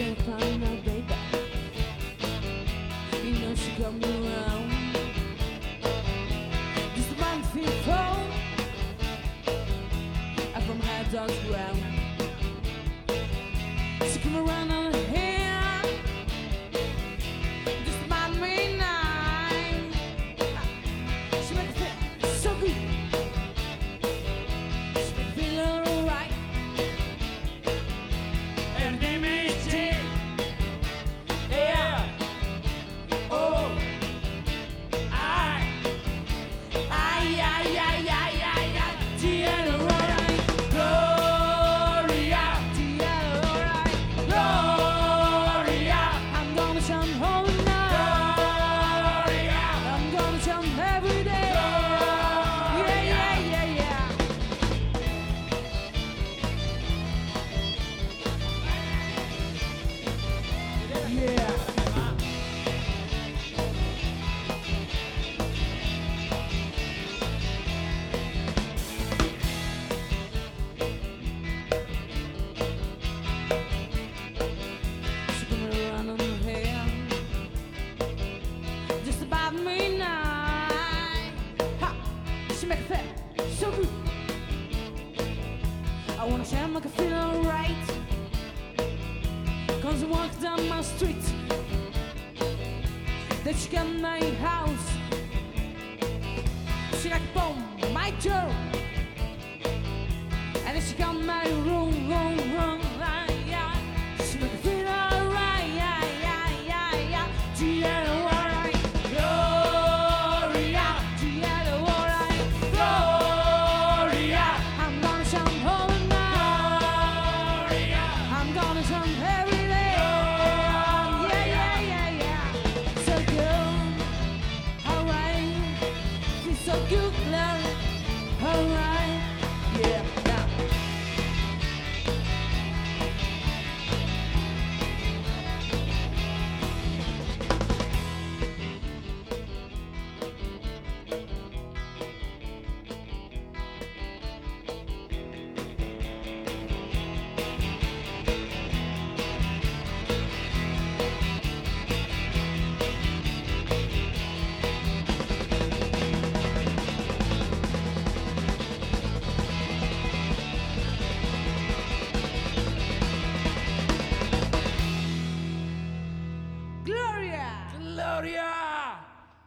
still crying out, baby. You know she got me around. Just one feet fall, I'm from high dog's ground. She come around on her hair, just about midnight. She make me feel so good. She make me feel alright. Her name is Jane. Yeah. Oh. I. Tiana, alright. Gloria. Tiana, alright. Gloria. I'm gonna chant all night. Gloria. I'm gonna chant every day. Gloria. Yeah. Yeah. She come around on her hair, just about midnight. Ha! She make it feel so good. I wanna chant, make her feel alright. Cause I walk down my street, then she got my house. She like boom, my door. And then she got my room. Yeah. She make me feel alright. Yeah. Tiana, alright. Gloria. Tiana, alright. Gloria. I'm gonna chant all night. Gloria. I'm gonna chant every day. Yeah. So good. Alright. Feel so good, love. Alright. Yeah. Gloria! Gloria!